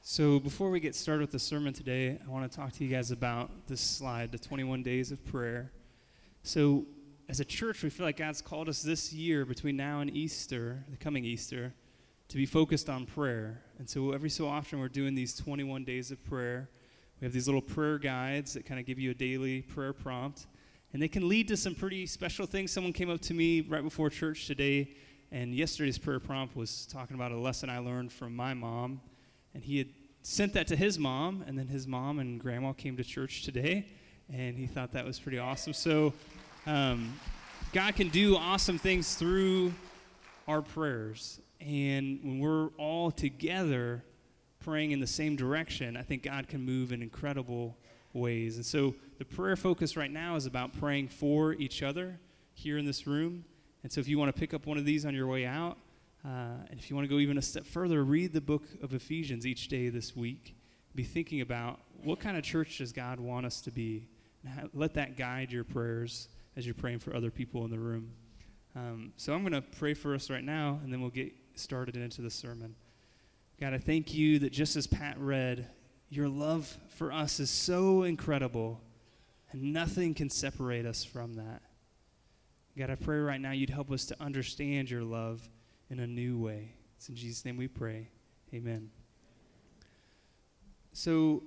So before we get started with the sermon today, I want to talk to you guys about this slide, the 21 days of prayer. So as a church, we feel like God's called us this year between now and Easter, the coming Easter, to be focused on prayer. And so every so often we're doing these 21 days of prayer. We have these little prayer guides that kind of give you a daily prayer prompt. And they can lead to some pretty special things. Someone came up to me right before church today, and yesterday's prayer prompt was talking about a lesson I learned from my mom. And he had sent that to his mom, and then his mom and grandma came to church today, and he thought that was pretty awesome. So God can do awesome things through our prayers. And when we're all together praying in the same direction, I think God can move in incredible ways. And so the prayer focus right now is about praying for each other here in this room. And so if you want to pick up one of these on your way out, and if you want to go even a step further, read the book of Ephesians each day this week. Be thinking about what kind of church does God want us to be. And let that guide your prayers as you're praying for other people in the room. So I'm going to pray for us right now, and then we'll get started into the sermon. God, I thank you that just as Pat read, your love for us is so incredible, and nothing can separate us from that. God, I pray right now you'd help us to understand your love in a new way. It's in Jesus' name we pray. Amen. So,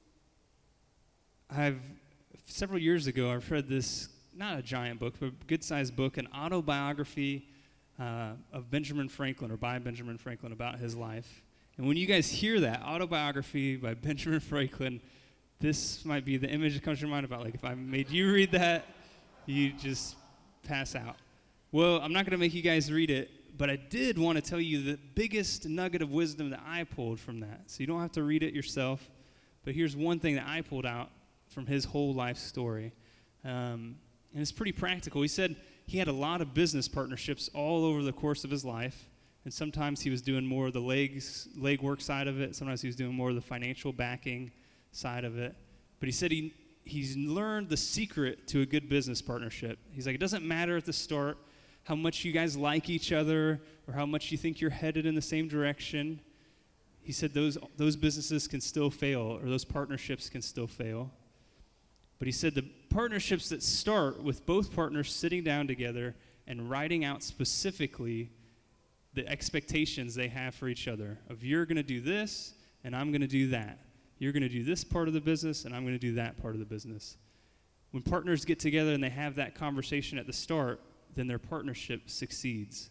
several years ago, I've read this, not a giant book, but a good-sized book, an autobiography of Benjamin Franklin, or by Benjamin Franklin, about his life. And when you guys hear that, autobiography by Benjamin Franklin, this might be the image that comes to your mind about, like, if I made you read that, you just pass out. Well, I'm not going to make you guys read it, but I did want to tell you the biggest nugget of wisdom that I pulled from that. So you don't have to read it yourself, but here's one thing that I pulled out from his whole life story. And it's pretty practical. He said he had a lot of business partnerships all over the course of his life, and sometimes he was doing more of the leg work side of it. Sometimes he was doing more of the financial backing side of it. But he said he's learned the secret to a good business partnership. He's like, it doesn't matter at the start how much you guys like each other or how much you think you're headed in the same direction. He said those businesses can still fail, or those partnerships can still fail. But he said the partnerships that start with both partners sitting down together and writing out specifically the expectations they have for each other of, you're going to do this and I'm going to do that. You're going to do this part of the business and I'm going to do that part of the business. When partners get together and they have that conversation at the start, then their partnership succeeds.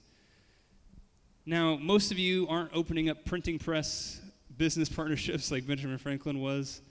Now, most of you aren't opening up printing press business partnerships like Benjamin Franklin was,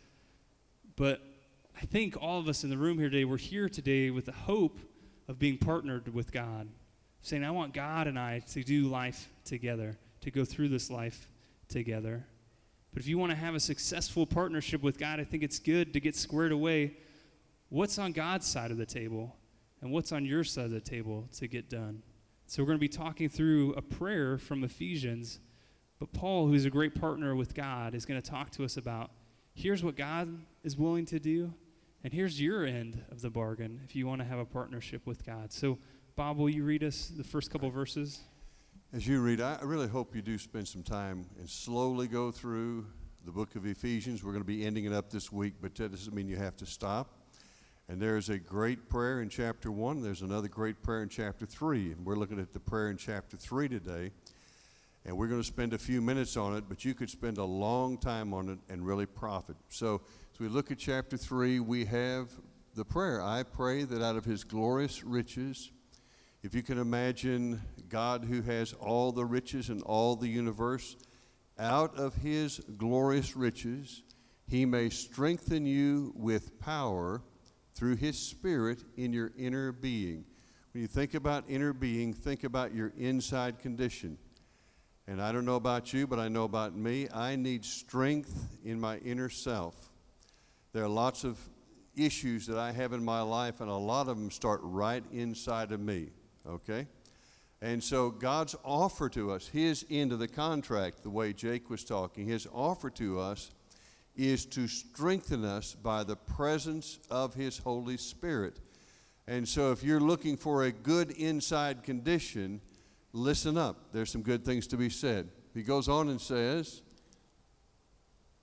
but I think all of us in the room here today, we're here today with the hope of being partnered with God, saying, I want God and I to do life together, to go through this life together. But if you want to have a successful partnership with God, I think it's good to get squared away. What's on God's side of the table? And what's on your side of the table to get done? So we're going to be talking through a prayer from Ephesians, but Paul, who's a great partner with God, is going to talk to us about, here's what God is willing to do, and here's your end of the bargain if you want to have a partnership with God. So, Bob, will you read us the first couple verses? As you read, I really hope you do spend some time and slowly go through the book of Ephesians. We're going to be ending it up this week, but that doesn't mean you have to stop. And there's a great prayer in chapter 1. There's another great prayer in chapter 3. And we're looking at the prayer in chapter 3 today. And we're going to spend a few minutes on it, but you could spend a long time on it and really profit. So as we look at chapter 3, we have the prayer. I pray that out of his glorious riches, if you can imagine God who has all the riches in all the universe, out of his glorious riches, he may strengthen you with power through his Spirit in your inner being. When you think about inner being, think about your inside condition. And I don't know about you, but I know about me. I need strength in my inner self. There are lots of issues that I have in my life, and a lot of them start right inside of me, okay? And so God's offer to us, his end of the contract, the way Jake was talking, his offer to us is to strengthen us by the presence of his Holy Spirit. And so if you're looking for a good inside condition, listen up. There's some good things to be said. He goes on and says,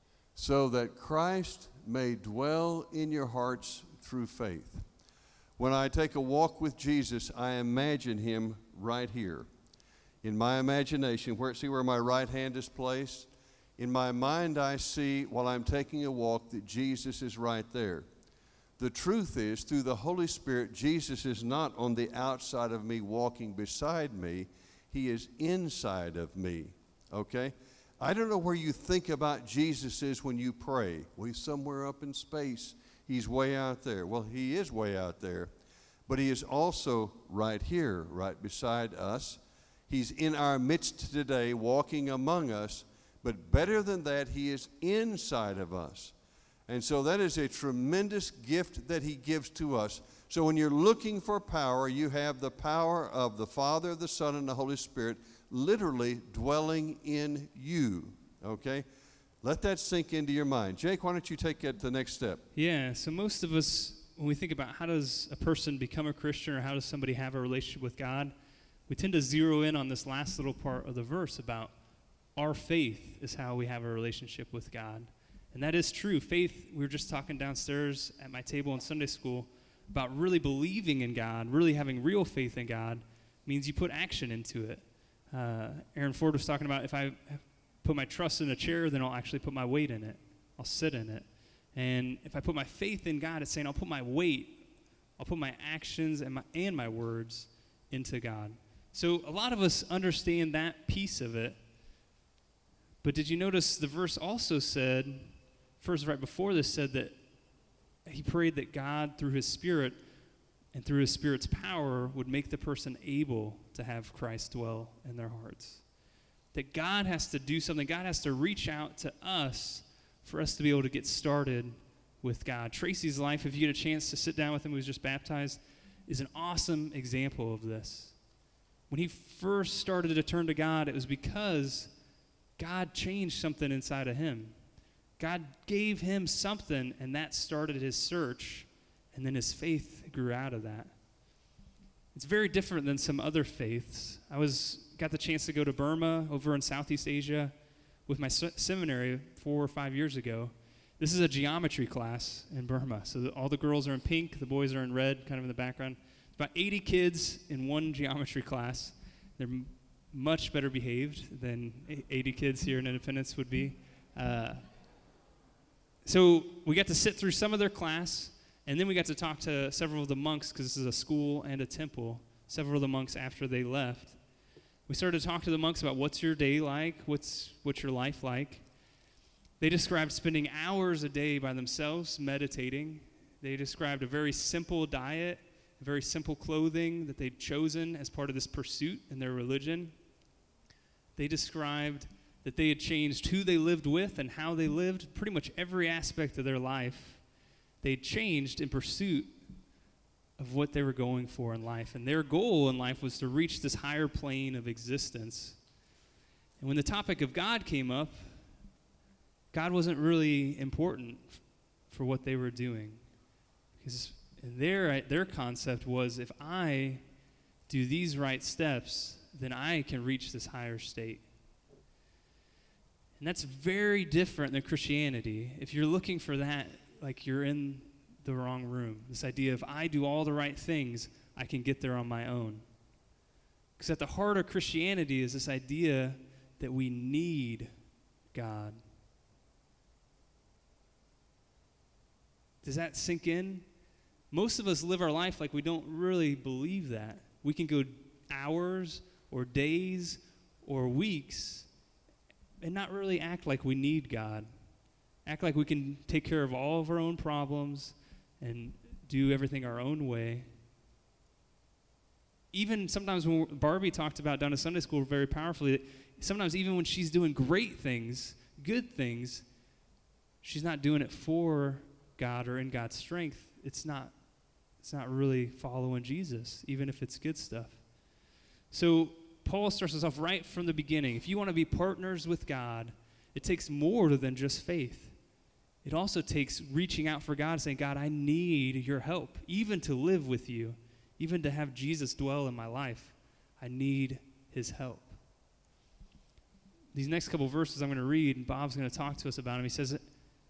so that Christ may dwell in your hearts through faith. When I take a walk with Jesus, I imagine him right here. In my imagination, see where my right hand is placed? In my mind, I see while I'm taking a walk that Jesus is right there. The truth is, through the Holy Spirit, Jesus is not on the outside of me walking beside me. He is inside of me, okay? I don't know where you think about Jesus is when you pray. Well, he's somewhere up in space. He's way out there. Well, he is way out there, but he is also right here, right beside us. He's in our midst today, walking among us, but better than that, he is inside of us. And so that is a tremendous gift that he gives to us. So when you're looking for power, you have the power of the Father, the Son, and the Holy Spirit literally dwelling in you, okay? Let that sink into your mind. Jake, why don't you take it to the next step? Yeah, so most of us, when we think about how does a person become a Christian or how does somebody have a relationship with God, we tend to zero in on this last little part of the verse about our faith is how we have a relationship with God. And that is true. Faith, we were just talking downstairs at my table in Sunday school about really believing in God, really having real faith in God, means you put action into it. Aaron Ford was talking about if I put my trust in a chair, then I'll actually put my weight in it. I'll sit in it. And if I put my faith in God, it's saying I'll put my weight, I'll put my actions and my words into God. So a lot of us understand that piece of it. But did you notice the verse also said, first right before this said that he prayed that God through his Spirit and through his Spirit's power would make the person able to have Christ dwell in their hearts. That God has to do something. God has to reach out to us for us to be able to get started with God. Tracy's life, if you get a chance to sit down with him, who was just baptized, is an awesome example of this. When he first started to turn to God, it was because God changed something inside of him. God gave him something, and that started his search, and then his faith grew out of that. It's very different than some other faiths. Got the chance to go to Burma over in Southeast Asia with my seminary 4 or 5 years ago. This is a geometry class in Burma. So all the girls are in pink, the boys are in red, kind of in the background. About 80 kids in one geometry class. They're much better behaved than 80 kids here in Independence would be. So we got to sit through some of their class, and then we got to talk to several of the monks, because this is a school and a temple, several of the monks after they left. We started to talk to the monks about what's your day like, what's your life like. They described spending hours a day by themselves meditating. They described a very simple diet, very simple clothing that they'd chosen as part of this pursuit in their religion. They described that they had changed who they lived with and how they lived. Pretty much every aspect of their life, they'd changed in pursuit of what they were going for in life. And their goal in life was to reach this higher plane of existence. And when the topic of God came up, God wasn't really important for what they were doing. Because their concept was, if I do these right steps, then I can reach this higher state. And that's very different than Christianity. If you're looking for that, like you're in the wrong room. This idea of I do all the right things, I can get there on my own. Because at the heart of Christianity is this idea that we need God. Does that sink in? Most of us live our life like we don't really believe that. We can go hours or days or weeks and not really act like we need God. Act like we can take care of all of our own problems and do everything our own way. Even sometimes when Barbie talked about down at Sunday school very powerfully, that sometimes even when she's doing great things, good things, she's not doing it for God or in God's strength. It's not really following Jesus, even if it's good stuff. So Paul starts us off right from the beginning. If you want to be partners with God, it takes more than just faith. It also takes reaching out for God, saying, God, I need your help, even to live with you, even to have Jesus dwell in my life. I need his help. These next couple verses I'm going to read, and Bob's going to talk to us about them. He says,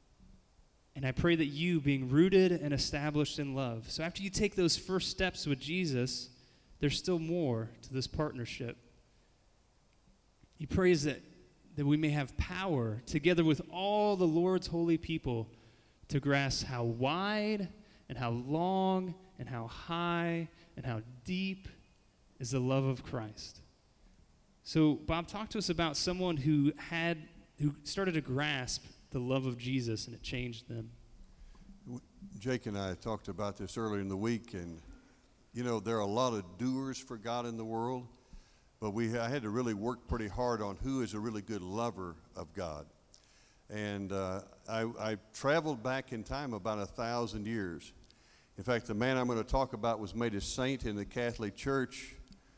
And I pray that you, being rooted and established in love, so after you take those first steps with Jesus, there's still more to this partnership. He prays that we may have power, together with all the Lord's holy people, to grasp how wide and how long and how high and how deep is the love of Christ. So, Bob, talk to us about someone who started to grasp the love of Jesus, and it changed them. Jake and I talked about this earlier in the week, and there are a lot of doers for God in the world, but I had to really work pretty hard on who is a really good lover of God. And I traveled back in time about 1,000 years. In fact, the man I'm going to talk about was made a saint in the Catholic Church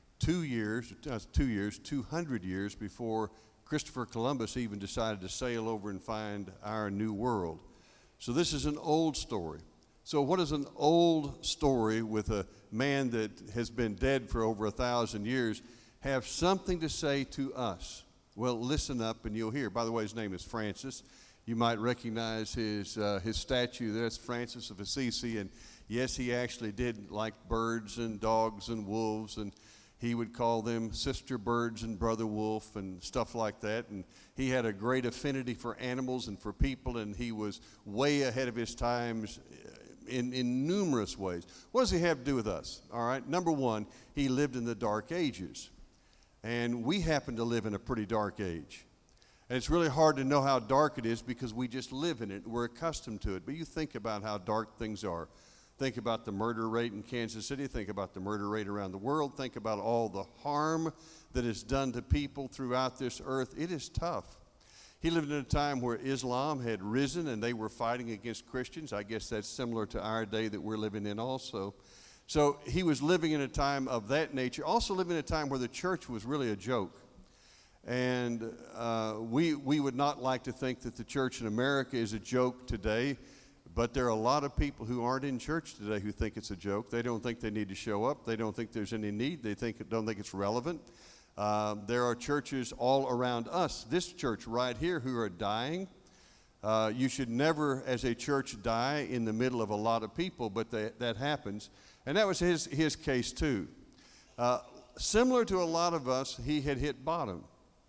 200 years before Christopher Columbus even decided to sail over and find our new world. So this is an old story. So what does an old story with a man that has been dead for over 1,000 years have something to say to us? Well, listen up and you'll hear. By the way, his name is Francis. You might recognize his statue. That's Francis of Assisi. And yes, he actually did like birds and dogs and wolves, and he would call them sister birds and brother wolf and stuff like that. And he had a great affinity for animals and for people, and he was way ahead of his times in numerous ways. What does he have to do with us? All right, number one, he lived in the Dark Ages. And we happen to live in a pretty dark age. And it's really hard to know how dark it is because we just live in it. We're accustomed to it. But you think about how dark things are. Think about the murder rate in Kansas City. Think about the murder rate around the world. Think about all the harm that is done to people throughout this earth. It is tough. He lived in a time where Islam had risen and they were fighting against Christians. I guess that's similar to our day that we're living in also. So he was living in a time of that nature. Also living in a time where the church was really a joke. And we would not like to think that the church in America is a joke today. But there are a lot of people who aren't in church today who think it's a joke. They don't think they need to show up. They don't think there's any need. They don't think it's relevant. There are churches all around us, this church right here, who are dying. You should never, as a church, die in the middle of a lot of people, but that happens. And that was his case too. Similar to a lot of us, he had hit bottom.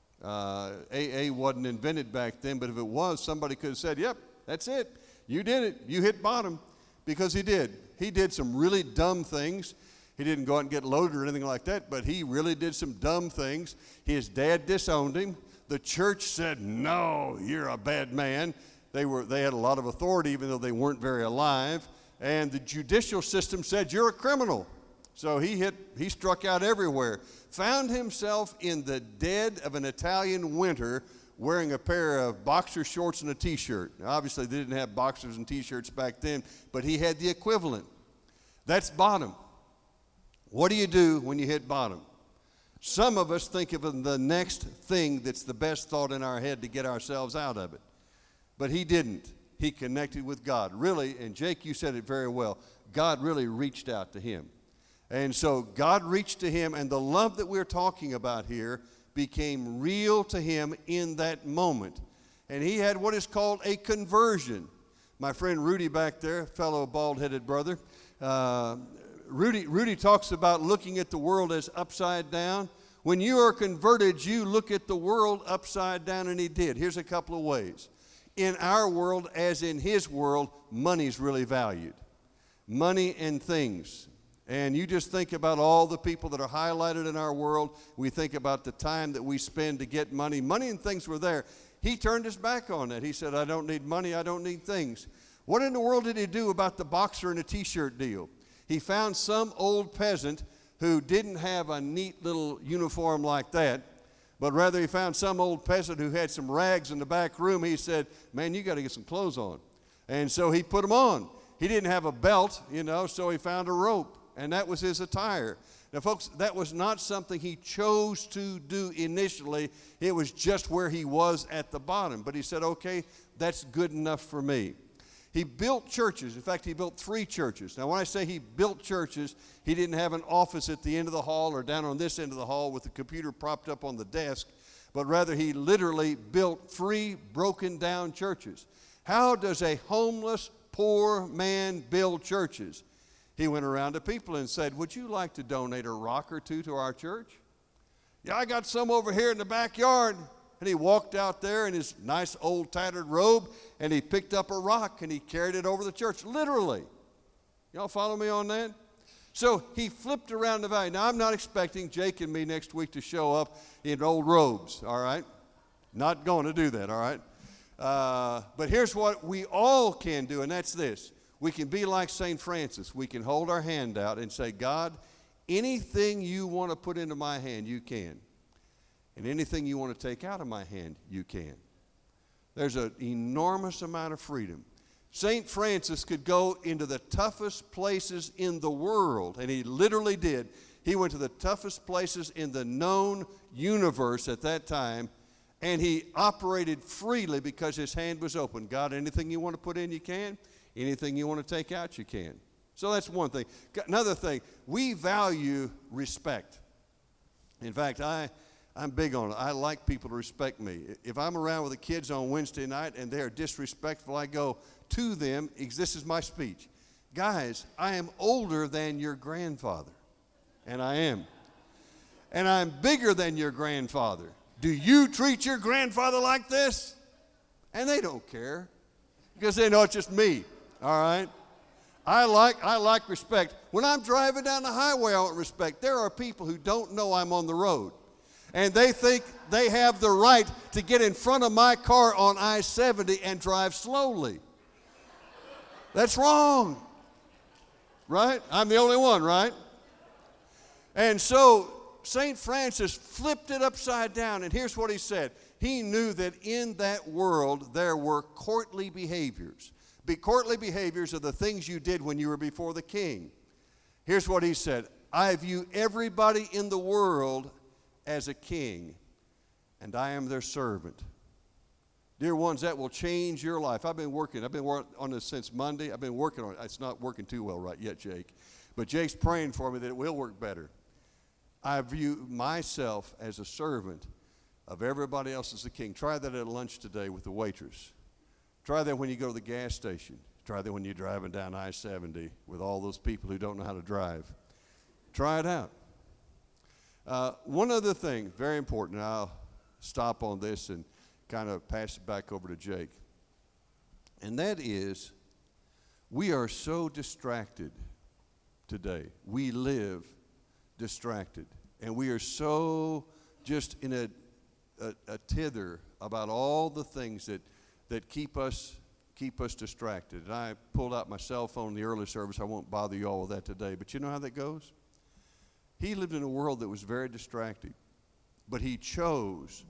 AA wasn't invented back then, but if it was, somebody could have said, yep, that's it. You did it. You hit bottom, because he did. He did some really dumb things. He didn't go out and get loaded or anything like that, but he really did some dumb things. His dad disowned him. The church said, no, you're a bad man. They had a lot of authority, even though they weren't very alive. And the judicial system said, you're a criminal. So he struck out everywhere. Found himself in the dead of an Italian winter wearing a pair of boxer shorts and a T-shirt. Now, obviously, they didn't have boxers and T-shirts back then, but he had the equivalent. That's bottom. What do you do when you hit bottom? Some of us think of the next thing that's the best thought in our head to get ourselves out of it. But he didn't. He connected with God. Really, and Jake, you said it very well, God really reached out to him. And so God reached to him, and the love that we're talking about here became real to him in that moment. And he had what is called a conversion. My friend Rudy back there, fellow bald-headed brother, Rudy talks about looking at the world as upside down. When you are converted, you look at the world upside down, and he did. Here's a couple of ways. In our world, as in his world, money's really valued. Money and things. And you just think about all the people that are highlighted in our world. We think about the time that we spend to get money. Money and things were there. He turned his back on that. He said, I don't need money, I don't need things. What in the world did he do about the boxer and a T-shirt deal? He found some old peasant who didn't have a neat little uniform like that, but rather he found some old peasant who had some rags in the back room. He said, man, you got to get some clothes on. And so he put them on. He didn't have a belt, so he found a rope. And that was his attire. Now, folks, that was not something he chose to do initially. It was just where he was at the bottom. But he said, okay, that's good enough for me. He built churches. In fact, he built 3 churches. Now, when I say he built churches, he didn't have an office at the end of the hall or down on this end of the hall with the computer propped up on the desk, but rather he literally built 3 broken down churches. How does a homeless, poor man build churches? He went around to people and said, would you like to donate a rock or two to our church? Yeah, I got some over here in the backyard. And he walked out there in his nice old tattered robe, and he picked up a rock and he carried it over the church, literally. Y'all follow me on that? So he flipped around the valley. Now, I'm not expecting Jake and me next week to show up in old robes, all right? Not going to do that, all right? But here's what we all can do, and that's this. We can be like St. Francis. We can hold our hand out and say, God, anything you want to put into my hand, you can. And anything you want to take out of my hand, you can. There's an enormous amount of freedom. St. Francis could go into the toughest places in the world, and he literally did. He went to the toughest places in the known universe at that time, and he operated freely because his hand was open. God, anything you want to put in, you can. Anything you want to take out, you can. So that's one thing. Another thing, we value respect. In fact, I'm big on it. I like people to respect me. If I'm around with the kids on Wednesday night and they're disrespectful, I go to them, this is my speech. Guys, I am older than your grandfather. And I am. And I'm bigger than your grandfather. Do you treat your grandfather like this? And they don't care because they know it's just me, all right? I like respect. When I'm driving down the highway, I want respect. There are people who don't know I'm on the road. And they think they have the right to get in front of my car on I-70 and drive slowly. That's wrong, right? I'm the only one, right? And so St. Francis flipped it upside down, and here's what he said. He knew that in that world there were courtly behaviors. Courtly behaviors are the things you did when you were before the king. Here's what he said. I view everybody in the world as a king, and I am their servant. Dear ones, that will change your life. I've been working on this since Monday. I've been working on it. It's not working too well right yet, Jake. But Jake's praying for me that it will work better. I view myself as a servant of everybody else as a king. Try that at lunch today with the waitress. Try that when you go to the gas station. Try that when you're driving down I-70 with all those people who don't know how to drive. Try it out. One other thing, very important, and I'll stop on this and kind of pass it back over to Jake. And that is, we are so distracted today. We live distracted. And we are so just in a tither about all the things that keep us distracted. And I pulled out my cell phone in the early service. I won't bother you all with that today. But you know how that goes? He lived in a world that was very distracting. But he chose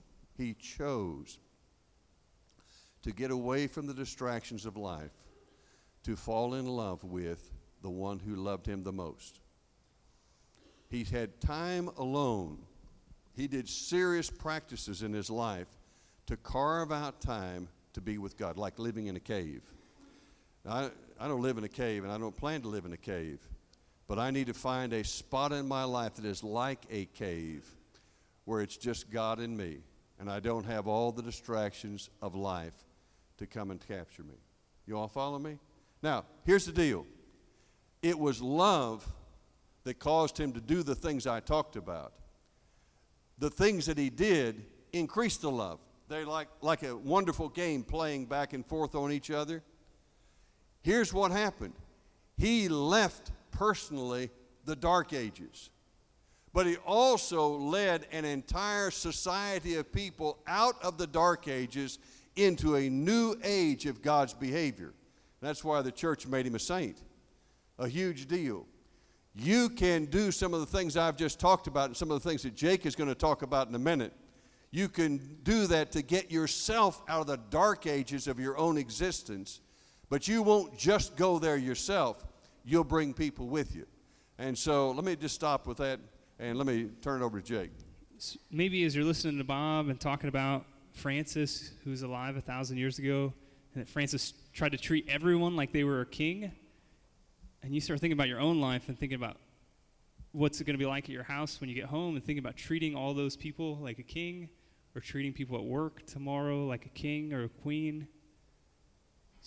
to get away from the distractions of life, to fall in love with the one who loved him the most. He had time alone. He did serious practices in his life to carve out time to be with God, like living in a cave. Now, I don't live in a cave, and I don't plan to live in a cave, but I need to find a spot in my life that is like a cave, where it's just God and me, and I don't have all the distractions of life to come and capture me. You all follow me? Now, here's the deal. It was love that caused him to do the things I talked about. The things that he did increased the love. They're like a wonderful game playing back and forth on each other. Here's what happened. He left personally the Dark Ages, but he also led an entire society of people out of the Dark Ages into a new age of God's behavior. That's why the church made him a saint. A huge deal. You can do some of the things I've just talked about and some of the things that Jake is going to talk about in a minute. You can do that to get yourself out of the dark ages of your own existence, but you won't just go there yourself. You'll bring people with you. And so let me just stop with that, and let me turn it over to Jake. Maybe as you're listening to Bob and talking about Francis, who's alive 1,000 years ago, and that Francis tried to treat everyone like they were a king, and you start thinking about your own life and thinking about what's it going to be like at your house when you get home, and thinking about treating all those people like a king, or treating people at work tomorrow like a king or a queen.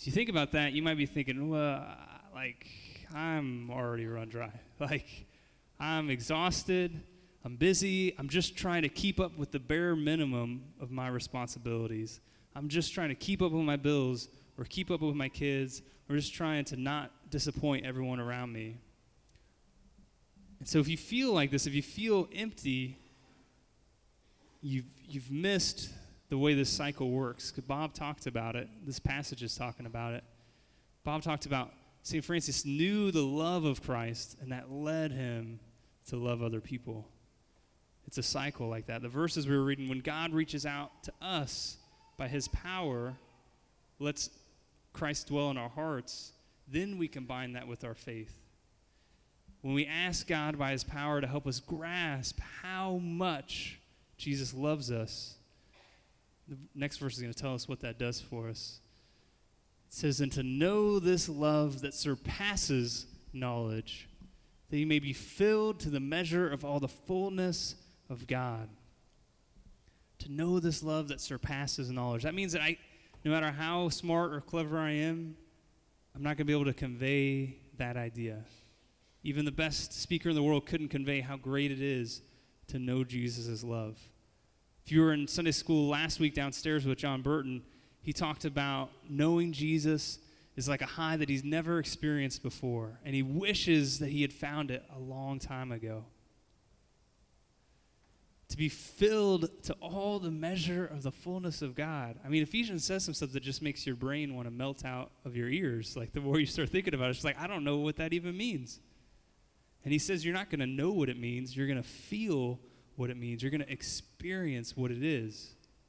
As you think about that, you might be thinking, well, I'm already run dry. I'm exhausted. I'm busy. I'm just trying to keep up with the bare minimum of my responsibilities. I'm just trying to keep up with my bills or keep up with my kids or just trying to not disappoint everyone around me. And so if you feel like this, if you feel empty, you've missed the way this cycle works. Because Bob talked about it. This passage is talking about it. Bob talked about St. Francis knew the love of Christ, and that led him to love other people. It's a cycle like that. The verses we were reading, when God reaches out to us by his power, lets Christ dwell in our hearts, then we combine that with our faith. When we ask God by his power to help us grasp how much Jesus loves us, the next verse is going to tell us what that does for us. It says, and to know this love that surpasses knowledge, that you may be filled to the measure of all the fullness of God. To know this love that surpasses knowledge. That means that no matter how smart or clever I am, I'm not going to be able to convey that idea. Even the best speaker in the world couldn't convey how great it is to know Jesus' love. If you were in Sunday school last week downstairs with John Burton, he talked about knowing Jesus is like a high that he's never experienced before, and he wishes that he had found it a long time ago. To be filled to all the measure of the fullness of God. I mean, Ephesians says some stuff that just makes your brain want to melt out of your ears. Like, the more you start thinking about it, it's like, I don't know what that even means. And he says you're not going to know what it means. You're going to feel what it means. You're going to experience what it is.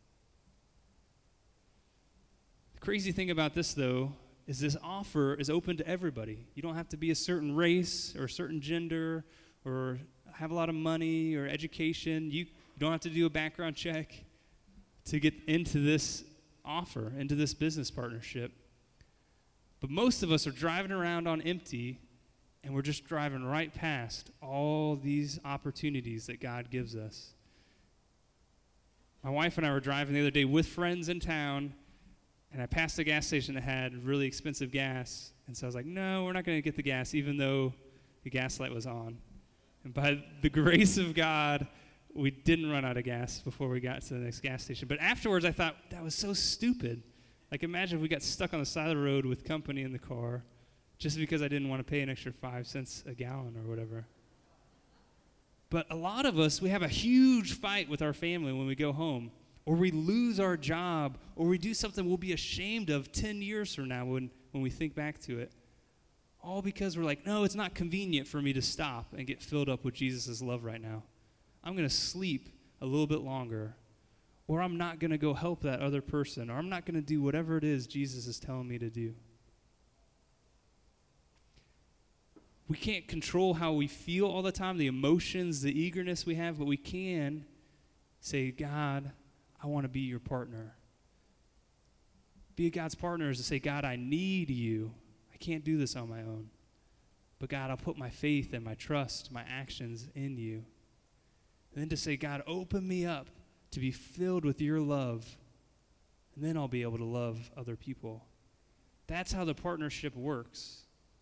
The crazy thing about this, though, is this offer is open to everybody. You don't have to be a certain race or a certain gender or have a lot of money or education. You don't have to do a background check to get into this offer, into this business partnership. But most of us are driving around on empty, and we're just driving right past all these opportunities that God gives us. My wife and I were driving the other day with friends in town, and I passed a gas station that had really expensive gas. And so I was like, no, we're not going to get the gas, even though the gas light was on. And by the grace of God, we didn't run out of gas before we got to the next gas station. But afterwards, I thought, that was so stupid. Like, imagine if we got stuck on the side of the road with company in the car just because I didn't want to pay an extra 5 cents a gallon or whatever. But a lot of us, we have a huge fight with our family when we go home, or we lose our job, or we do something we'll be ashamed of 10 years from now when we think back to it. All because we're like, no, it's not convenient for me to stop and get filled up with Jesus' love right now. I'm going to sleep a little bit longer, or I'm not going to go help that other person, or I'm not going to do whatever it is Jesus is telling me to do. We can't control how we feel all the time, the emotions, the eagerness we have, but we can say, God, I want to be your partner. Be God's partner is to say, God, I need you. I can't do this on my own. But God, I'll put my faith and my trust, my actions in you. And then to say, God, open me up to be filled with your love, and then I'll be able to love other people. That's how the partnership works.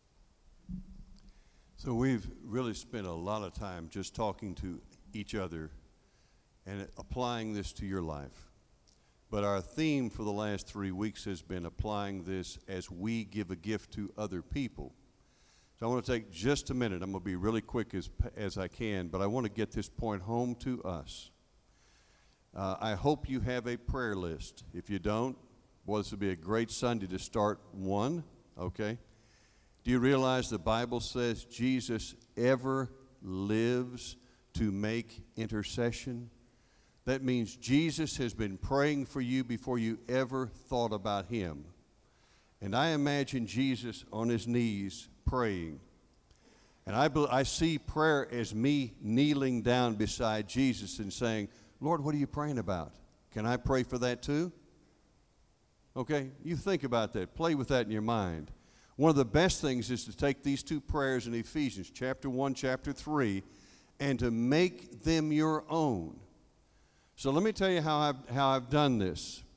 So we've really spent a lot of time just talking to each other and applying this to your life. But our theme for the last 3 weeks has been applying this as we give a gift to other people. So I want to take just a minute. I'm going to be really quick as I can, but I want to get this point home to us. I hope you have a prayer list. If you don't, boy, this would be a great Sunday to start one, okay? Do you realize the Bible says Jesus ever lives to make intercession? That means Jesus has been praying for you before you ever thought about him. And I imagine Jesus on his knees praying. And I see prayer as me kneeling down beside Jesus and saying, Lord, what are you praying about? Can I pray for that too? Okay, you think about that. Play with that in your mind. One of the best things is to take these two prayers in Ephesians, chapter 1, chapter 3, and to make them your own. So let me tell you how I've done this.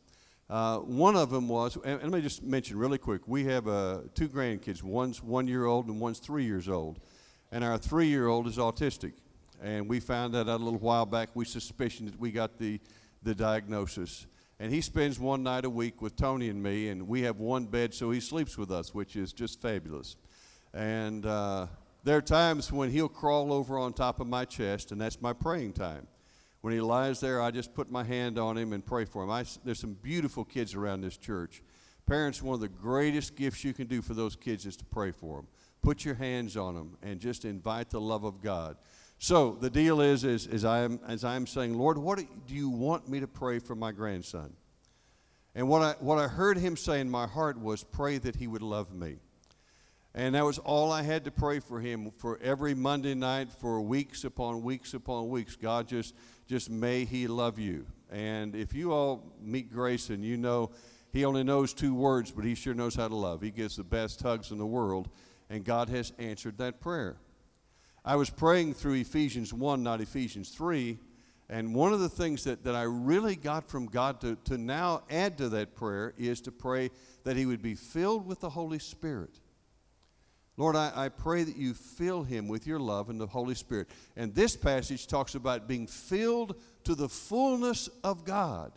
One of them was, and let me just mention really quick, we have 2 grandkids. One's 1 year old and one's 3 years old. And our 3-year-old is autistic. And we found that out a little while back. We suspicioned that we got the diagnosis. And he spends one night a week with Tony and me, and we have one bed, so he sleeps with us, which is just fabulous. And there are times when he'll crawl over on top of my chest, and that's my praying time. When he lies there, I just put my hand on him and pray for him. There's some beautiful kids around this church. Parents, one of the greatest gifts you can do for those kids is to pray for them. Put your hands on them and just invite the love of God. So the deal is as I'm saying, Lord, what do you want me to pray for my grandson? And what I heard him say in my heart was, pray that he would love me. And that was all I had to pray for him for every Monday night for weeks upon weeks upon weeks. God, just may he love you. And if you all meet Grayson, you know he only knows 2 words, but he sure knows how to love. He gives the best hugs in the world, and God has answered that prayer. I was praying through Ephesians 1, not Ephesians 3, and one of the things that I really got from God to now add to that prayer is to pray that he would be filled with the Holy Spirit. Lord, I pray that you fill him with your love and the Holy Spirit. And this passage talks about being filled to the fullness of God.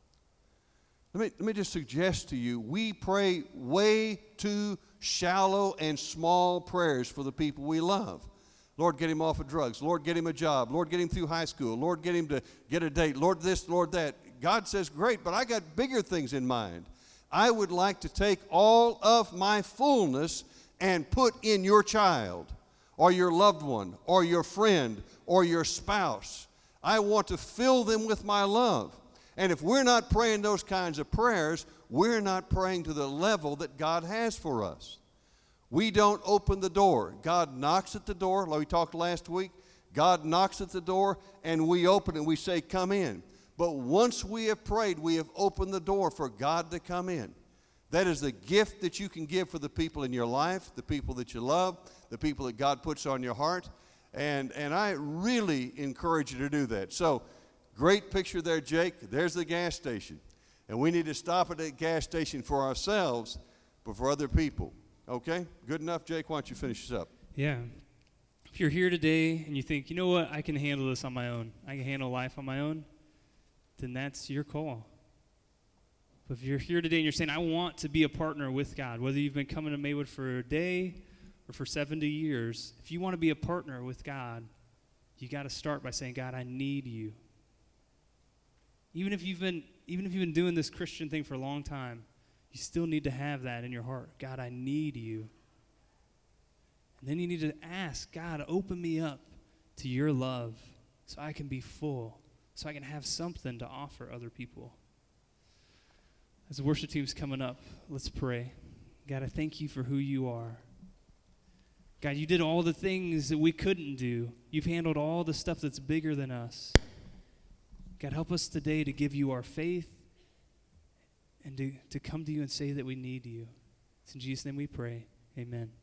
Let me just suggest to you, we pray way too shallow and small prayers for the people we love. Lord, get him off of drugs. Lord, get him a job. Lord, get him through high school. Lord, get him to get a date. Lord, this, Lord, that. God says, great, but I got bigger things in mind. I would like to take all of my fullness and put in your child or your loved one or your friend or your spouse. I want to fill them with my love. And if we're not praying those kinds of prayers, we're not praying to the level that God has for us. We don't open the door. God knocks at the door, like we talked last week. God knocks at the door, and we open it and we say, come in. But once we have prayed, we have opened the door for God to come in. That is the gift that you can give for the people in your life, the people that you love, the people that God puts on your heart. And I really encourage you to do that. So, great picture there, Jake. There's the gas station. And we need to stop at that gas station for ourselves, but for other people. Okay? Good enough, Jake? Why don't you finish this up? Yeah. If you're here today and you think, you know what, I can handle this on my own, I can handle life on my own, then that's your call. But if you're here today and you're saying, I want to be a partner with God, whether you've been coming to Maywood for a day or for 70 years, if you want to be a partner with God, you got to start by saying, God, I need you. Even if you've been doing this Christian thing for a long time, you still need to have that in your heart. God, I need you. And then you need to ask, God, open me up to your love so I can be full, so I can have something to offer other people. As the worship team's coming up, let's pray. God, I thank you for who you are. God, you did all the things that we couldn't do. You've handled all the stuff that's bigger than us. God, help us today to give you our faith and to come to you and say that we need you. It's in Jesus' name we pray. Amen.